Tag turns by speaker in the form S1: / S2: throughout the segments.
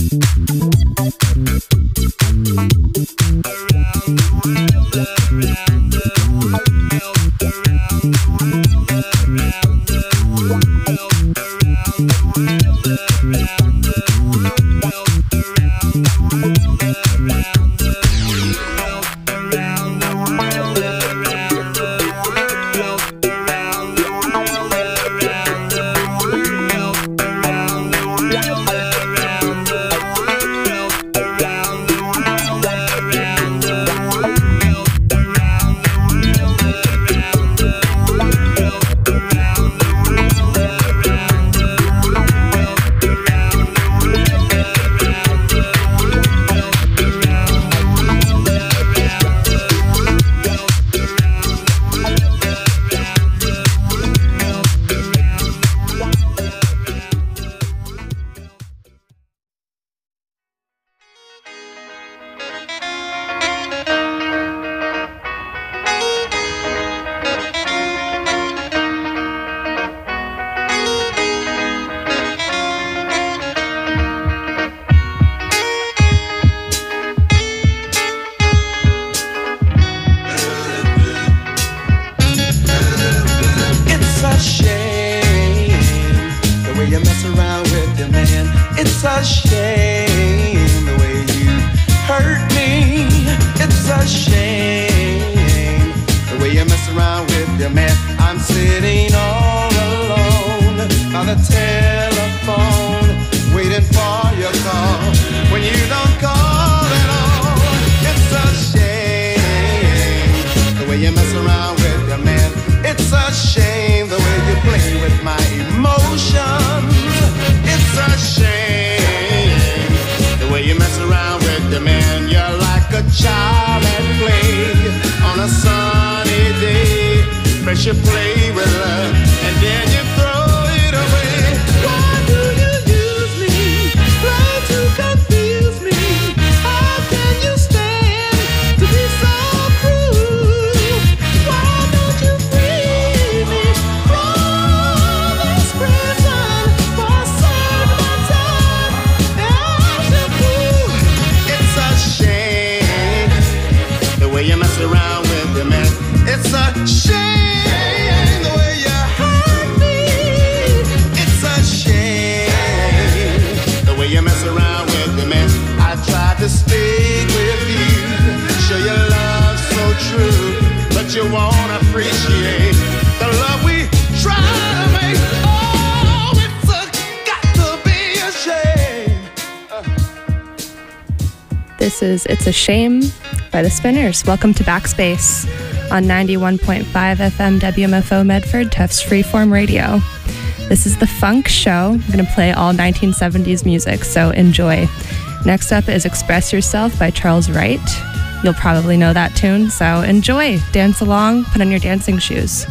S1: This is It's a Shame by The Spinners. Welcome to Backspace on 91.5 FM WMFO Medford, Tufts Freeform Radio. This is The Funk Show. I'm going to play all 1970s music, so enjoy. Next up is Express Yourself by Charles Wright. You'll probably know that tune, so enjoy. Dance along, put on your dancing shoes.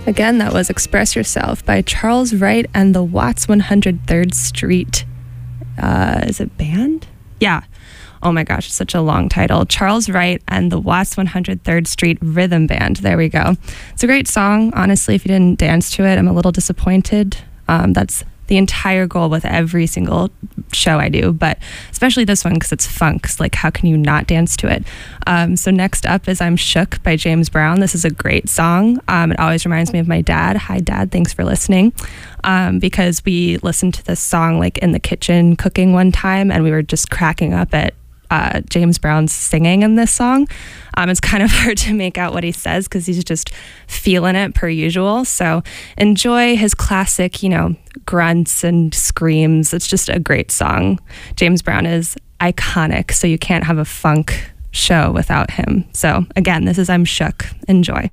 S1: Again, that was Express Yourself by Charles Wright and the Watts 103rd Street. Is it band? Yeah. Oh my gosh, it's such a long title. Charles Wright and the Watts 103rd Street Rhythm Band. There we go. It's a great song. Honestly, if you didn't dance to it, I'm a little disappointed. That's the entire goal with every single show I do, but especially this one because it's funk. Like, how can you not dance to it? So next up is I'm Shook by James Brown. This is a great song. It always reminds me of my dad. Hi, Dad. Thanks for listening. Because we listened to this song like in the kitchen cooking one time, and we were just cracking up at James Brown's singing in this song. It's kind of hard to make out what he says because he's just feeling it per usual. So enjoy his classic, grunts and screams. It's just a great song. James Brown is iconic, so you can't have a funk show without him. So again, this is I'm Shook. Enjoy.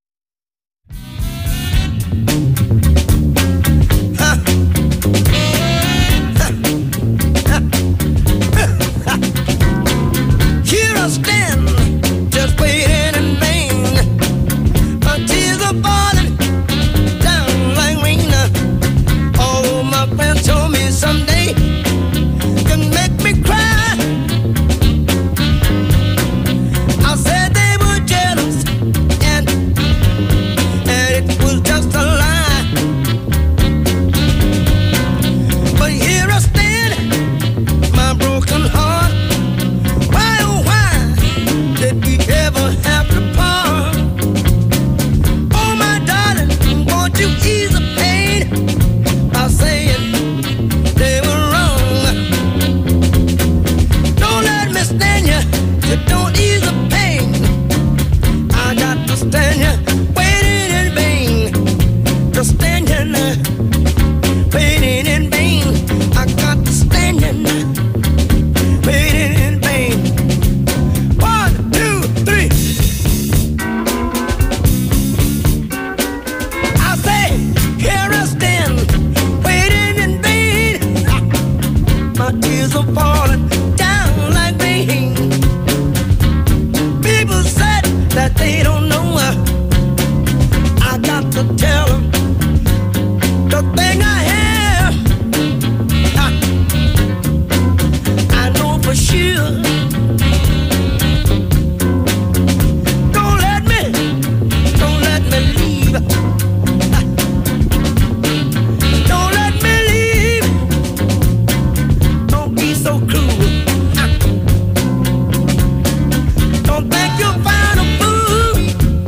S2: Here I stand, just waiting in vain. My tears are falling down like rain. All my friends told me someday can make me cry. I said they were jealous, and it was just a lie. But here I stand, my broken heart. Did we ever have to part? Oh, my darling, won't you ease the pain by saying they were wrong? Don't let me stand you, you don't ease the pain. I got to stand you, waiting in vain. Just standing there, waiting in vain. I got to stand you now, waiting in vain. Tears are falling down like rain. People said that they don't know. I got to tell them the thing I have. I know for sure. Don't let me leave. Don't let me leave. Don't be so cruel. Don't think you'll find a fool.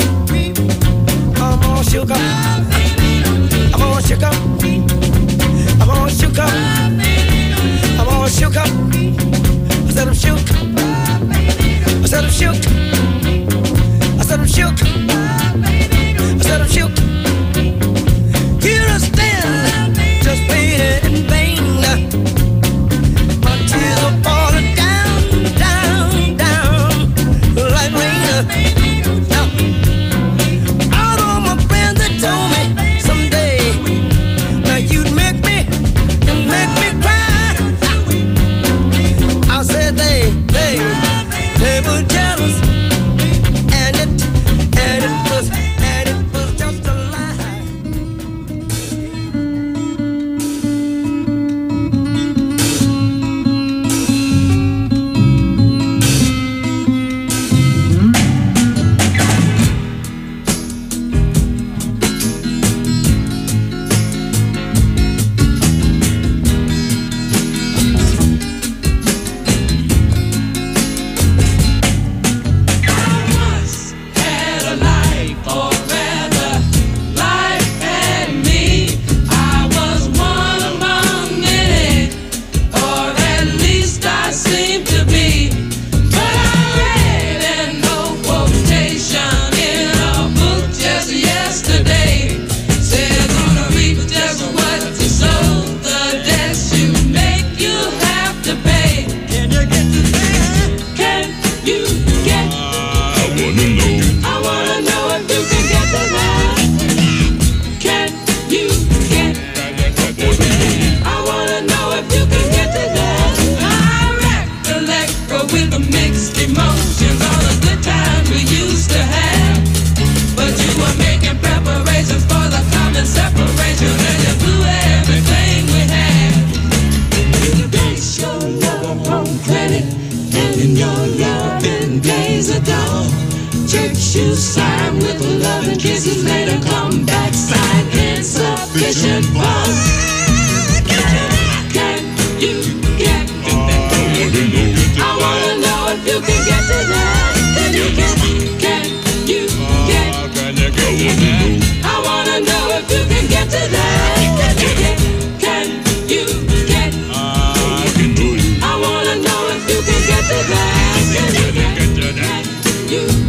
S2: I'm all shook up. I'm all shook up. I'm all shook up. I'm all shook up. I said I'm shook. I said I'm shook. I said I'm shook. I said I'm shook. Here I stand, just waiting in vain. My tears are falling down, down, down like rain. All of my friends that told me someday that you'd make me cry. I said they were jealous, and it was just a lie.
S3: Emotions, all the good times we used to have, but you were making preparations for
S2: Check shoes, sign with love and kisses, later come back, sign insufficient funds. Can you get to that? I wanna know if you can get to that. Can you get? Can you get? I wanna know if you can get to that. Can you get? Can you get? I wanna know if you can get to that. Can you get? Can you get?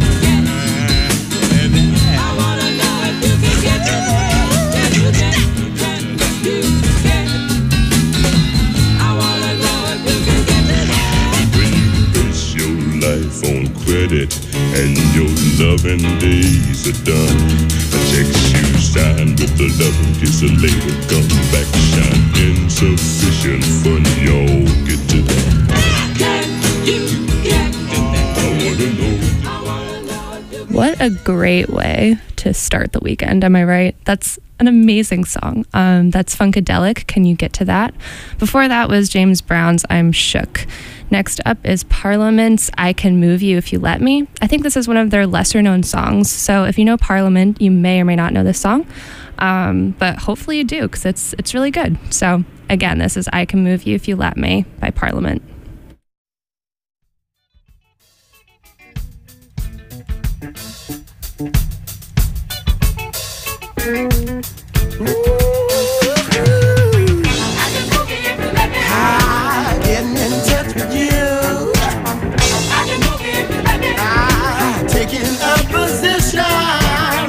S2: I wanna know if you can get to that. Can you get? Can you get? I wanna know if you can get to that.
S3: When you base your life on credit and your loving days are done, a check you sign with the loving kiss and later come back, shine insufficient fun, y'all get to that.
S2: Can you get?
S3: I wanna know.
S1: What a great way to start the weekend, am I right? That's an amazing song. That's Funkadelic, Can You Get to That? Before that was James Brown's I'm Shook. Next up is Parliament's I Can Move You If You Let Me. I think this is one of their lesser known songs, so if you know Parliament, you may or may not know this song, but hopefully you do, because it's really good. So again, this is I Can Move You If You Let Me by Parliament.
S2: Getting in touch with you. Taking a position.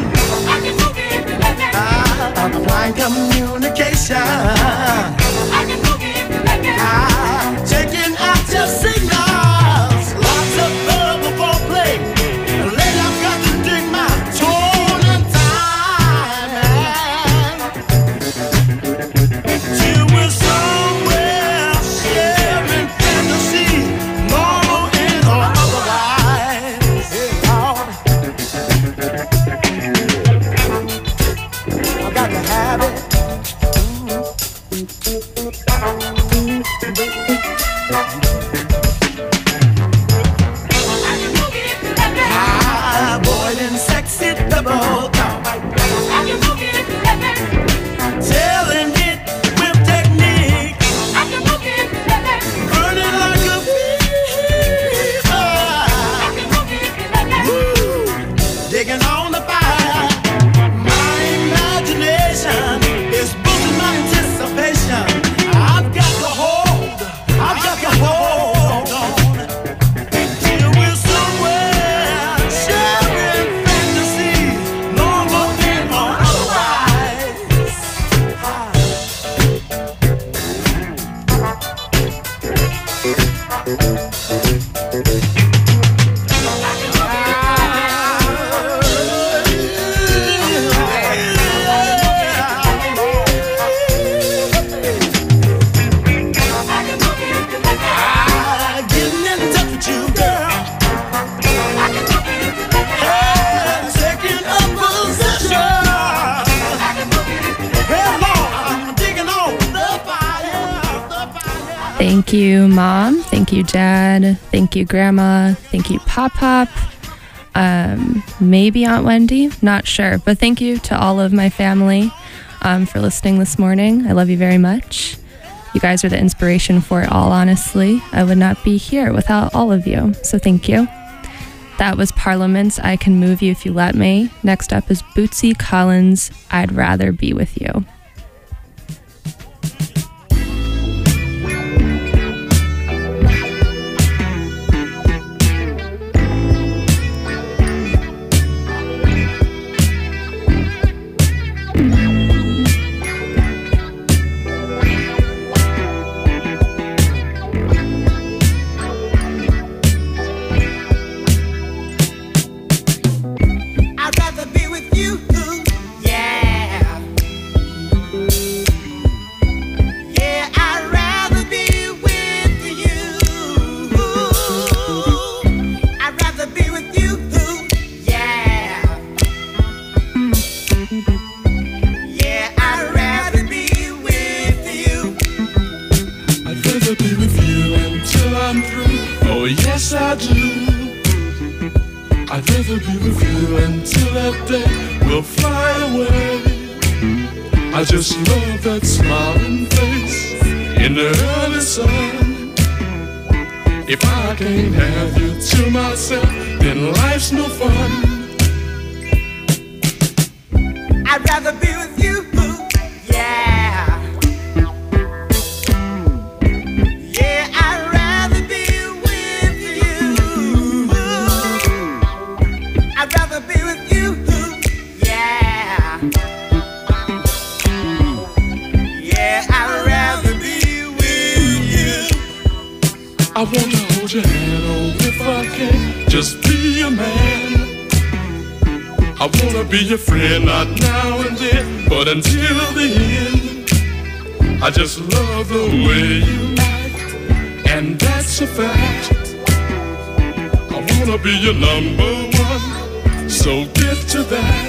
S2: Applying communication. Checking out your signals. Lots of verbal foreplay. Later I've got to dig my tone and time. Till we're somewhere sharing fantasy, normal and or otherwise. I've got to have it. Avoiding sexy double talk. Telling it with technique. Burning like a fever. Woo, digging on the fire. My imagination is boosting my anticipation. I've got to hold on. Till we're somewhere sharing fantasy, normal and or otherwise. Getting in touch with you, girl. Taking a position. Hey, Lord, I'm digging on the fire.
S1: Thank you, Mom. Thank you, Dad. Thank you, Grandma. Thank you, Pop Pop. Maybe Aunt Wendy. Not sure. But thank you to all of my family for listening this morning. I love you very much. You guys are the inspiration for it all, honestly. I would not be here without all of you. So thank you. That was Parliament's I Can Move You If You Let Me. Next up is Bootsy Collins' I'd Rather Be With You.
S2: I'd rather be with you, yeah.
S4: I'd rather be with you until that day will fly away. I just love that smiling face in the early sun. If I can't have you to myself, then life's no fun.
S2: I'd rather be with you, yeah. Yeah, I'd rather be with you. I'd rather be with you, yeah. Yeah, I'd rather be with you.
S4: I want to hold your hand, oh, if I can, just be a man. I wanna be your friend, not now and then, but until the end. I just love the way you act, and that's a fact. I wanna be your number one, so get to that.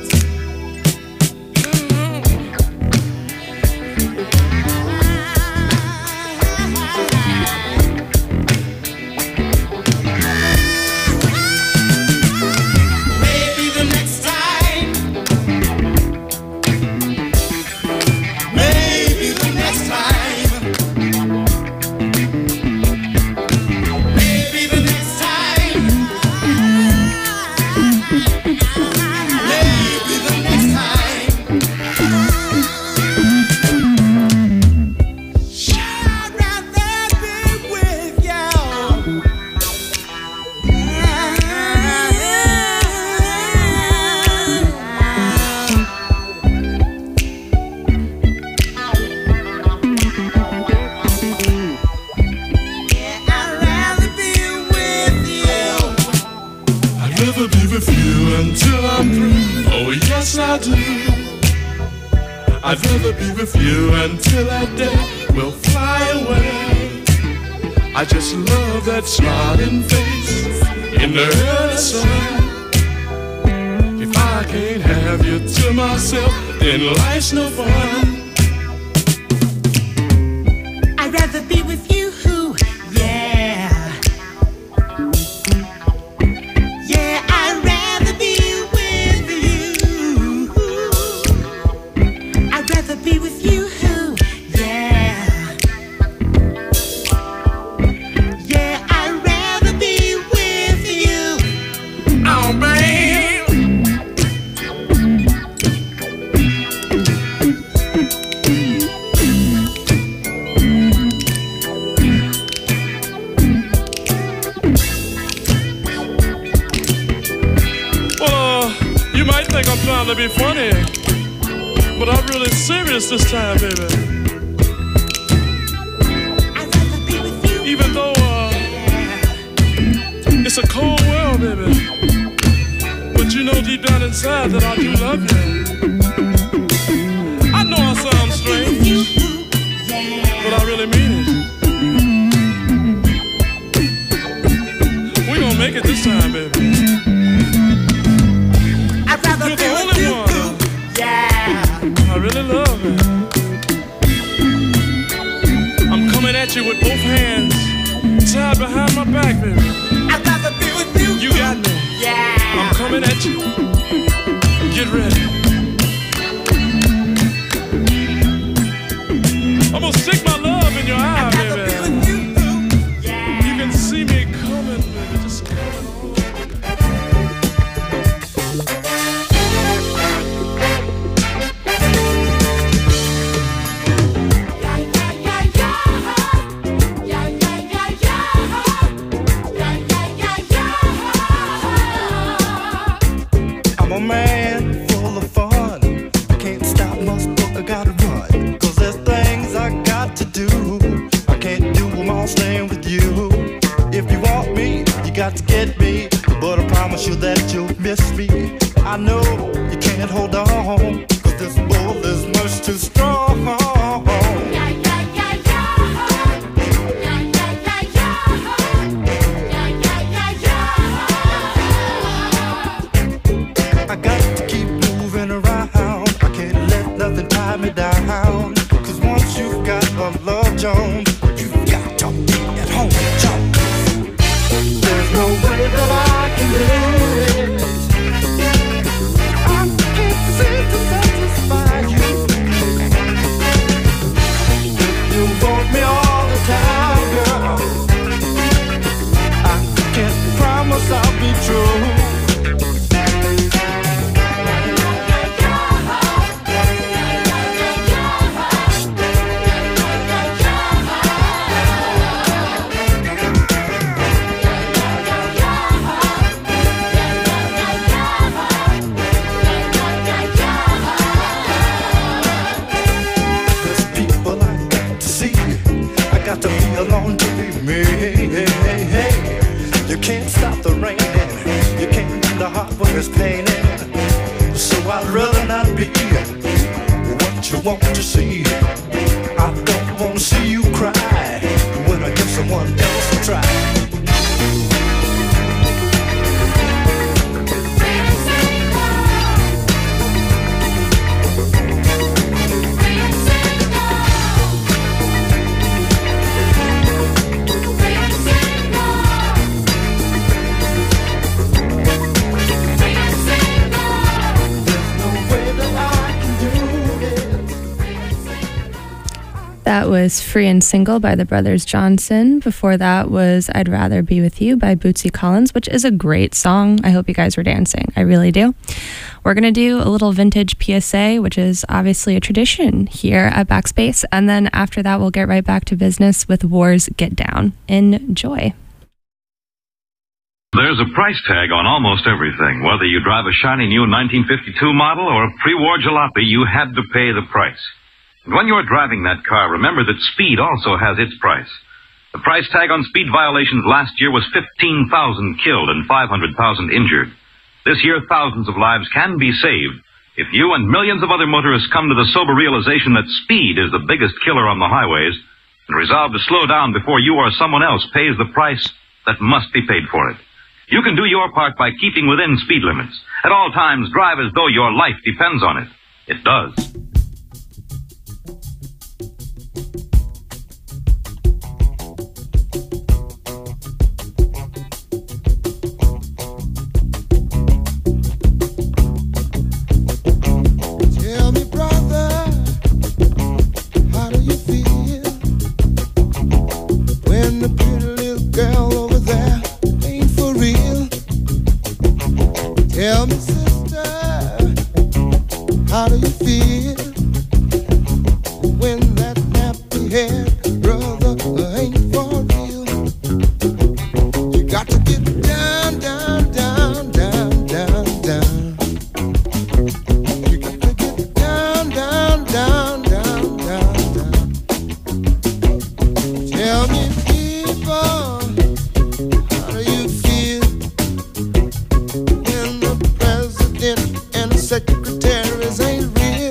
S4: I'd rather be with you until that day will fly away. I just love that smiling face in the early sun. If I can't have you to myself, then life's no fun.
S2: I'd rather be with you, yeah. Yeah, I'd rather be with you. I'd rather be with you, yeah. Yeah, I'd rather be with you. Oh, babe.
S4: You might think I'm trying to be funny, but I'm really serious this time, baby.
S2: I'd rather be with you.
S4: Even though it's a cold world, baby, but you know deep down inside that I do love you. I know I sound strange, but I really mean it. We're gonna make it this time, baby. You're the only one.
S2: Yeah.
S4: I really love it. I'm coming at you with both hands tied behind my back, baby.
S2: I'd rather be with you.
S4: You got me.
S2: Yeah.
S4: I'm coming at you. Get ready. I'm gonna stick my love in your eye,
S2: I'd rather
S4: baby.
S2: be with you. Yeah.
S4: You can see me coming, baby. Just coming on.
S5: I'm a man full of fun. Can't stop, must book, I gotta run. 'Cause there's things I got to do. I can't do them all staying with you. If you want me, you got to get me. But I promise you that you'll miss me. I know you can't hold on, 'cause this bull is much too strong. I got to keep moving around. I can't let nothing tie me down. 'Cause once you've got a love Jones, you've got to be at home, Jones. There's no way that I can live is painted, so I'd rather not be what you want to see. I don't want to see you cry when I give someone else a try.
S1: That was Free and Single by the Brothers Johnson. Before that was I'd Rather Be With You by Bootsy Collins, which is a great song. I hope you guys were dancing. I really do. We're going to do a little vintage PSA, which is obviously a tradition here at Backspace. And then after that, we'll get right back to business with War's Get Down. Enjoy.
S6: There's a price tag on almost everything. Whether you drive a shiny new 1952 model or a pre-war jalopy, you had to pay the price. And when you're driving that car, remember that speed also has its price. The price tag on speed violations last year was 15,000 killed and 500,000 injured. This year, thousands of lives can be saved if you and millions of other motorists come to the sober realization that speed is the biggest killer on the highways and resolve to slow down before you or someone else pays the price that must be paid for it. You can do your part by keeping within speed limits. At all times, drive as though your life depends on it. It does.
S7: Tell me, sister, how do you feel when that nappy head brother ain't for real? You got to get down, down, down, down, down, down. You got to get down, down, down, down, down, down. Tell me, people, how do you feel when the president and the secretaries ain't real?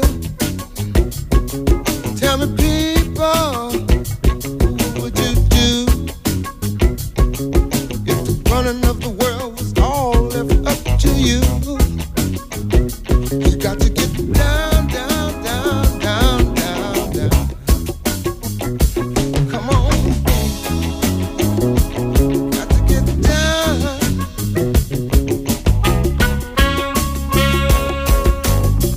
S7: Tell me, people, what would you do if the running of the world was all left up to you? You got to get down, down, down, down, down, down. Come on. Got to get down.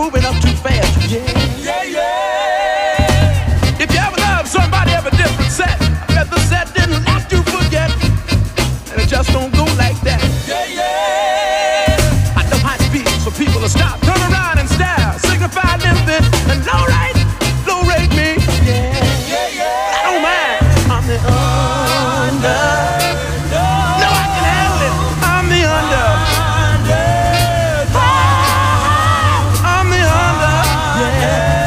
S5: moving up too fast. Yeah, yeah, yeah. If you ever love somebody of a different set, I bet the set didn't let you forget, and it just don't go like that. Yeah, yeah. I know high speeds for people to stop, turn around and stare, signify limping and low rate me. Yeah, yeah, yeah. I don't mind. I'm the under. No, I can handle it. I'm the under. I'm the under. Yeah.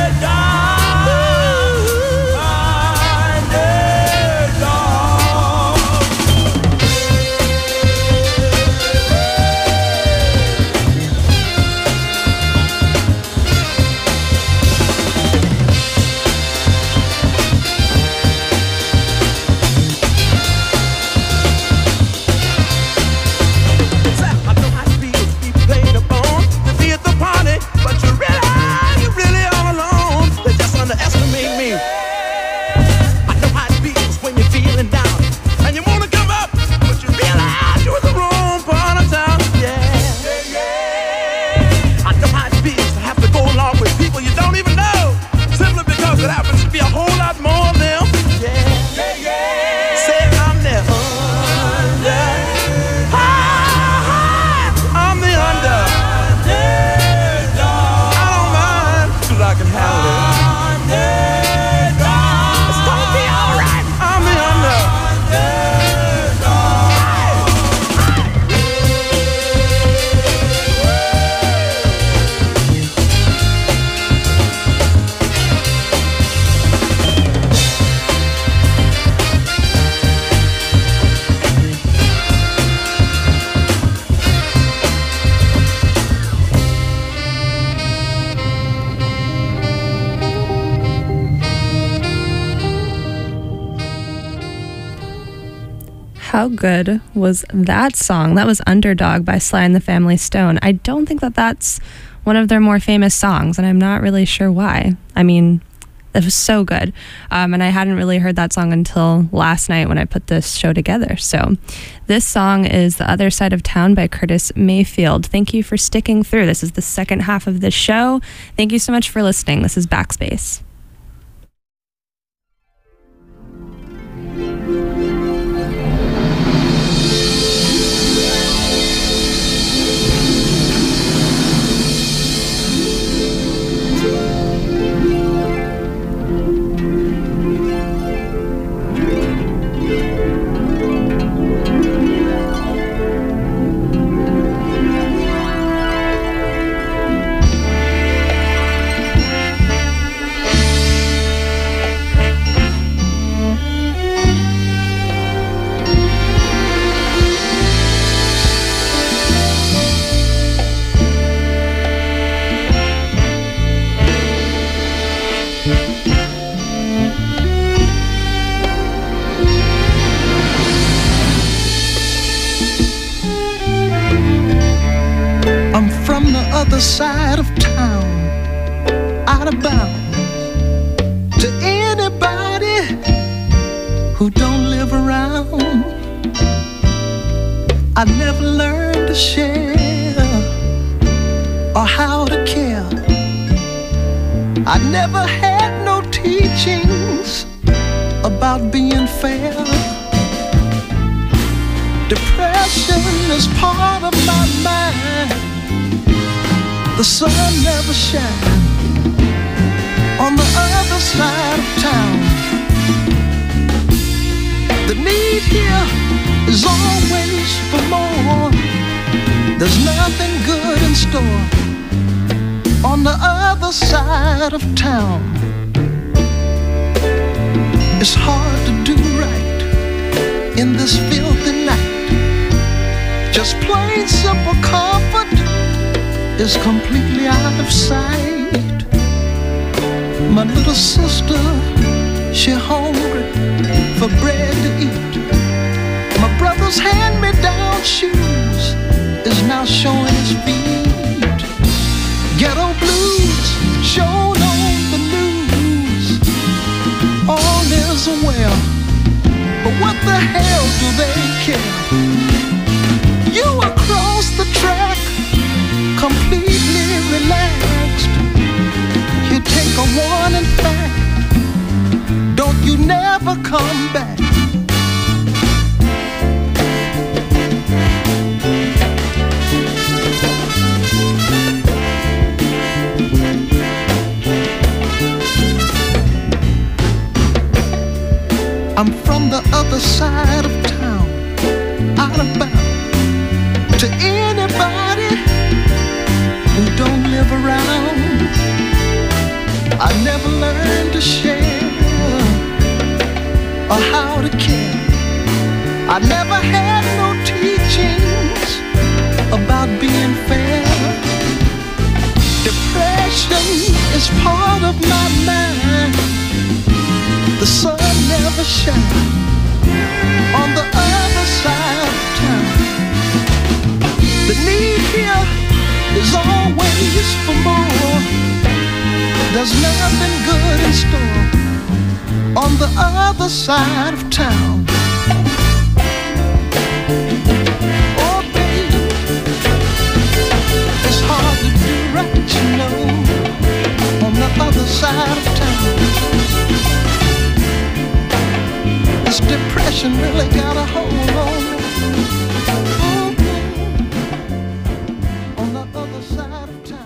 S1: How good was that song? That was Underdog by Sly and the Family Stone. I don't think that that's one of their more famous songs, and I'm not really sure why. I mean, it was so good. And I hadn't really heard that song until last night when I put this show together. So this song is The Other Side of Town by Curtis Mayfield. Thank you for sticking through. This is the second half of the show. Thank you so much for listening. This is Backspace.
S5: Other side of town, out of bounds to anybody who don't live around. I never learned to share or how to care. I never had no teachings about being fair. Depression is part of my mind. The sun never shines on the other side of town. The need here is always for more. There's nothing good in store on the other side of town. It's hard to do right in this filthy night. Just plain simple comfort is completely out of sight. My little sister, she hungry for bread to eat. My brother's hand-me-down shoes is now showing his feet. Ghetto blues shown on the news. All is well, but what the hell do they care? You across the track, completely relaxed. I'm from the other side of town, out of bounds. To anybody who don't live around, I never learned to share or how to care. I never had no teachings about being fair. Depression is part of my mind. The sun never shines on the other side of town. The need here is always for more. There's nothing good in store on the other side of town. Oh baby, it's hard to do right, you know, on the other side of town. This depression really got a hold on me. On the other side of town.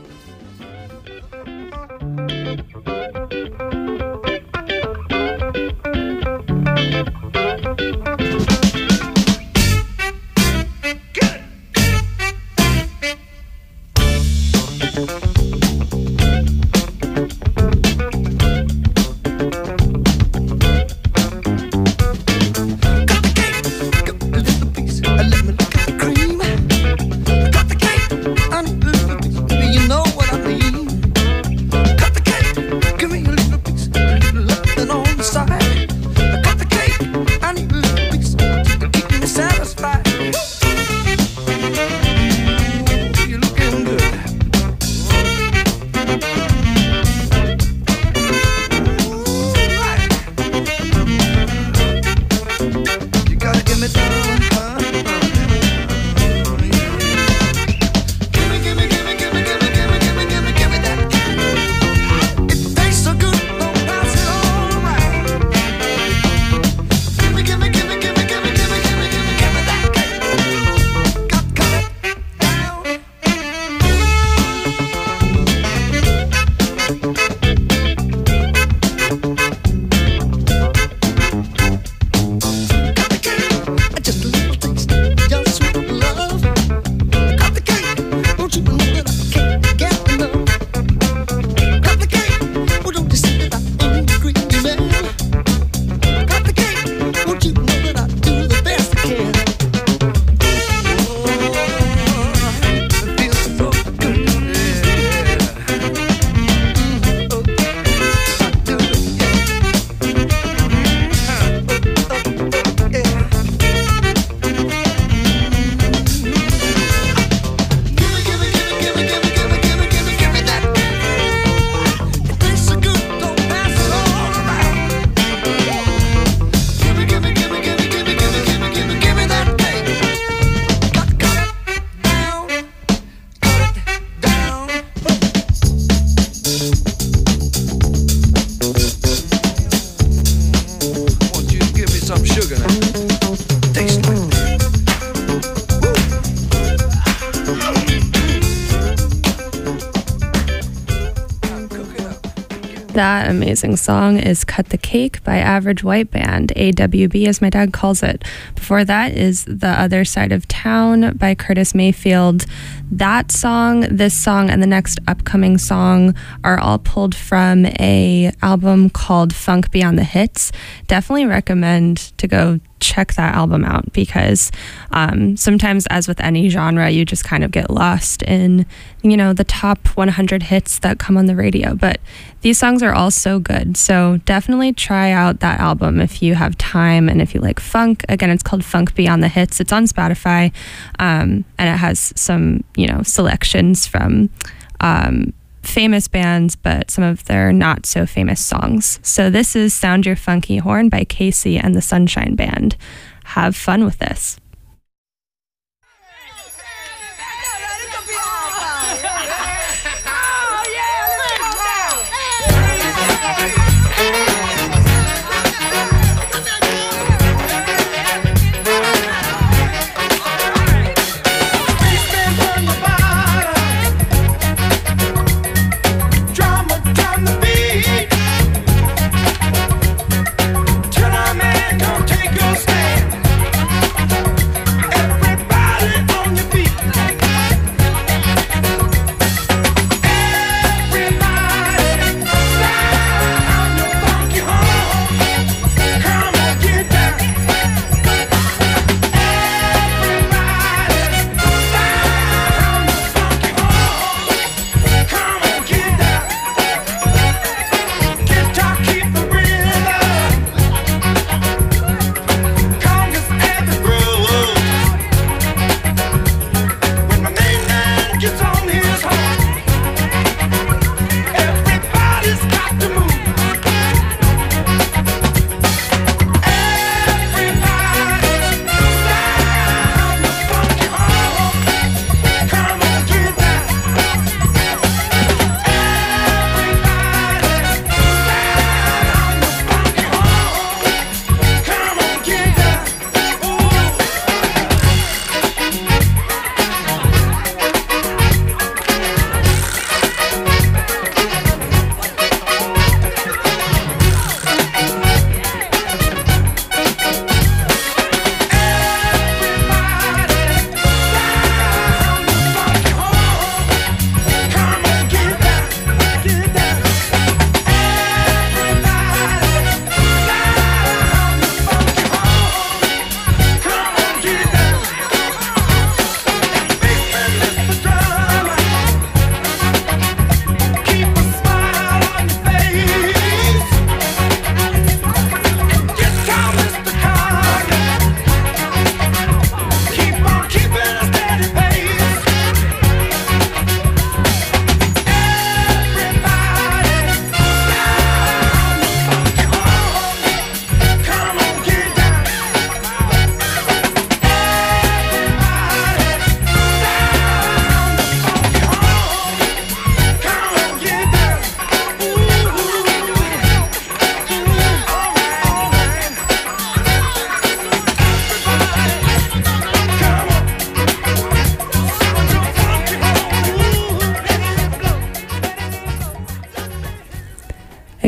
S1: That amazing song is Cut the Cake by Average White Band, AWB as my dad calls it. Before that is The Other Side of Town by Curtis Mayfield. That song, this song, and the next upcoming song are all pulled from a album called Funk Beyond the Hits. Definitely recommend to go check that album out because sometimes, as with any genre, you just kind of get lost in, you know, the top 100 hits that come on the radio. But these songs are all so good. So definitely try out that album if you have time and if you like funk. Again, it's called Funk Beyond the Hits. It's on Spotify, and it has some, you know, selections from famous bands, but some of their not so famous songs. So this is Sound Your Funky Horn by Casey and the Sunshine Band. Have fun with this.
S2: Turn on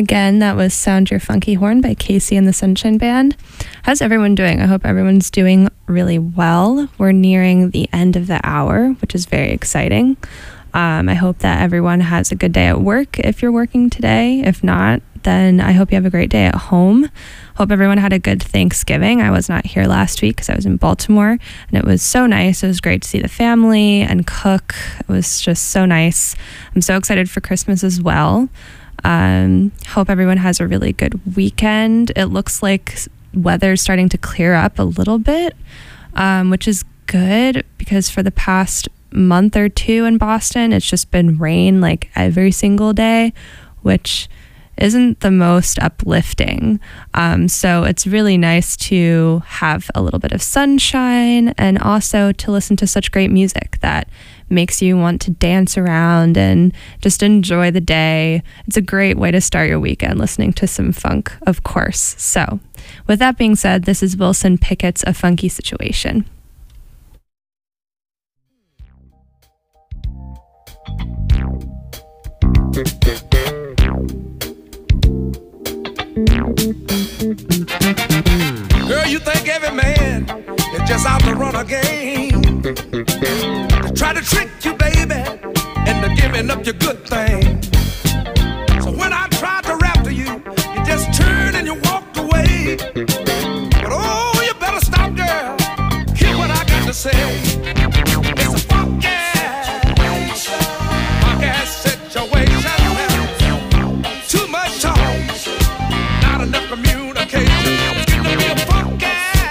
S1: Again, that was Sound Your Funky Horn by Casey and the Sunshine Band. How's everyone doing? I hope everyone's doing really well. We're nearing the end of the hour, which is very exciting. I hope that everyone has a good day at work if you're working today. If not, then I hope you have a great day at home. Hope everyone had a good Thanksgiving. I was not here last week because I was in Baltimore, and it was so nice. It was great to see the family and cook. It was just so nice. I'm so excited for Christmas as well. Hope everyone has a really good weekend. It looks like weather's starting to clear up a little bit, which is good because for the past month or two in Boston, it's just been rain like every single day, which isn't the most uplifting. So it's really nice to have a little bit of sunshine and also to listen to such great music that makes you want to dance around and just enjoy the day. It's a great way to start your weekend, listening to some funk, of course. So with that being said, this is Wilson Pickett's A Funky Situation.
S2: Girl, you think every man is just out to run a game, to try to trick you, baby, into giving up your good thing. So when I tried to rap to you, you just turned and you walked away. But oh, you better stop, girl. Hear what I got to say. It's a funky situation. Too much talk, not enough communication. It's gonna be a funky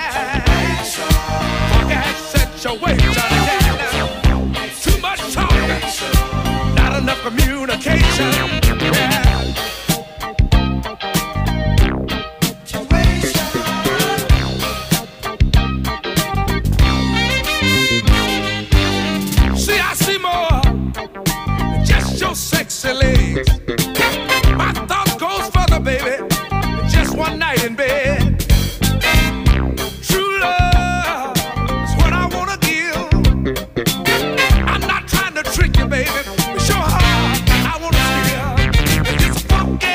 S2: situation. Too much talk, not enough communication. Yeah. See, I see more than just your sexy legs. My thoughts goes further, baby, than just one night in bed. True love is what I wanna give. I'm not trying to trick you, baby. It's your heart I wanna steal. It's a funky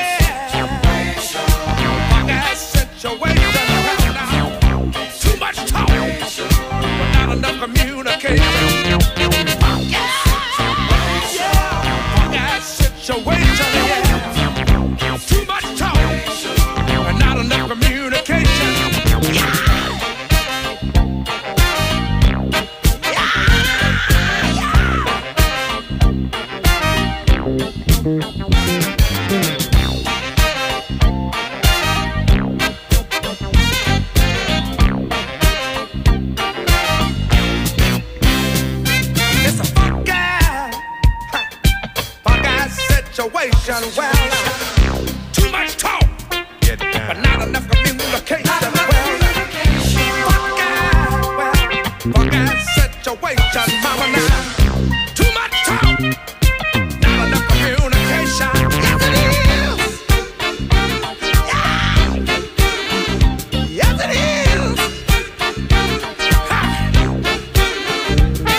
S2: situation around now. Too much talk, but not enough communication. Funky situation, yeah. Too much talk, but not enough communication. It's a funky situation. Well, too much talk, but not enough communication. Funky situation, mama, now. Too much talk, not enough communication. Yes, it is. Yeah. Yes, it is. Ha.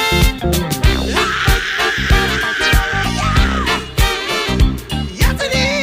S2: Yes, it is.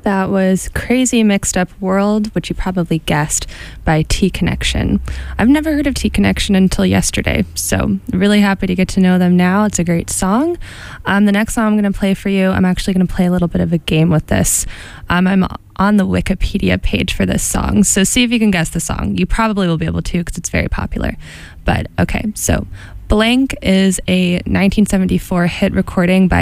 S1: That was Crazy Mixed Up World, which you probably guessed, by T-Connection. I've never heard of T-Connection until yesterday, so really happy to get to know them now. It's a great song. The next song I'm going to play for you, I'm actually going to play a little bit of a game with this. I'm on the Wikipedia page for this song, so see if you can guess the song. You probably will be able to because it's very popular. But okay, so Blank is a 1974 hit recording by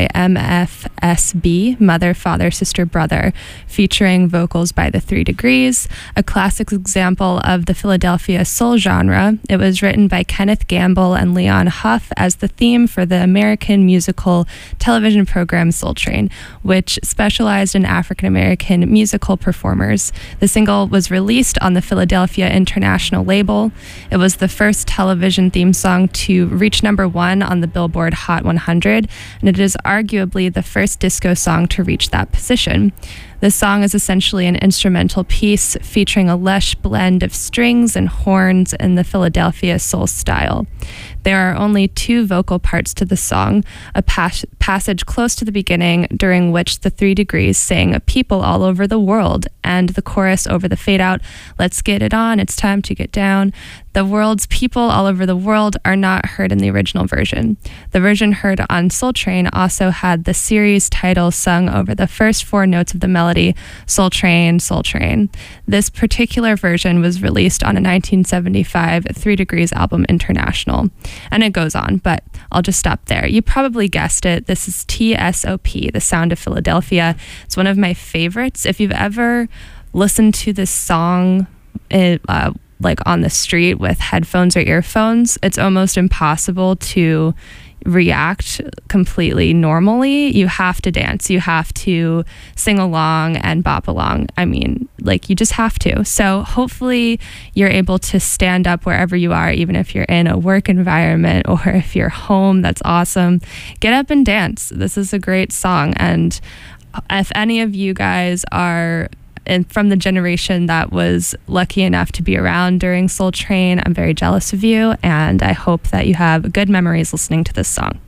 S1: MFSB, Mother, Father, Sister, Brother, featuring vocals by the 3 Degrees, a classic example of the Philadelphia soul genre. It was written by Kenneth Gamble and Leon Huff as the theme for the American musical television program Soul Train, which specialized in African-American musical performers. The single was released on the Philadelphia International label. It was the first television theme song to reached #1 on the Billboard Hot 100, and it is arguably the first disco song to reach that position. This song is essentially an instrumental piece featuring a lush blend of strings and horns in the Philadelphia soul style. There are only 2 vocal parts to the song, a passage close to the beginning during which the 3 Degrees sing "People All Over the World," and the chorus over the fade out, "Let's get it on, it's time to get down." The world's people all over the world are not heard in the original version. The version heard on Soul Train also had the series title sung over the first 4 notes of the melody, Soul Train, Soul Train. This particular version was released on a 1975 3 Degrees album, International. And it goes on, but I'll just stop there. You probably guessed it. This is TSOP, The Sound of Philadelphia. It's one of my favorites. If you've ever listened to this song, like on the street with headphones or earphones, it's almost impossible to react completely normally. You have to dance, you have to sing along and bop along. I mean, like, you just have to. So hopefully you're able to stand up wherever you are, even if you're in a work environment or if you're home. That's awesome. Get up and dance. This is a great song. And if any of you guys are from the generation that was lucky enough to be around during Soul Train, I'm very jealous of you, and I hope that you have good memories listening to this song.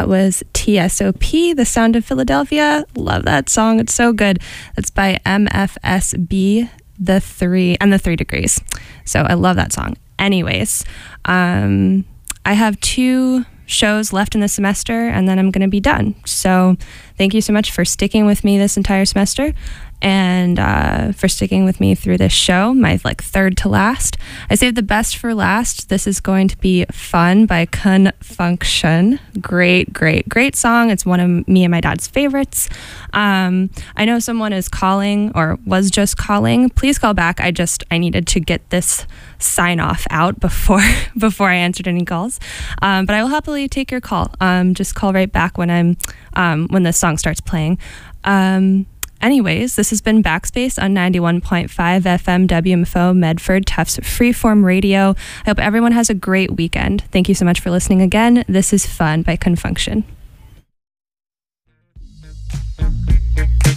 S1: That was TSOP, The Sound of Philadelphia. Love that song. It's so good. That's by MFSB, The 3 Degrees. So I love that song. Anyways, I have 2 shows left in the semester, and then I'm going to be done. So thank you so much for sticking with me this entire semester, and for sticking with me through this show, my third to last. I saved the best for last. This is going to be Fun by Con Function. Great song. It's one of me and my dad's favorites. I know someone is calling, or was just calling. Please call back. I needed to get this sign off out before I answered any calls. But I will happily take your call. Just call right back when this song starts playing. Anyways, this has been Backspace on 91.5 FM WMFO Medford Tufts Freeform Radio. I hope everyone has a great weekend. Thank you so much for listening again. This is Fun by Con Function.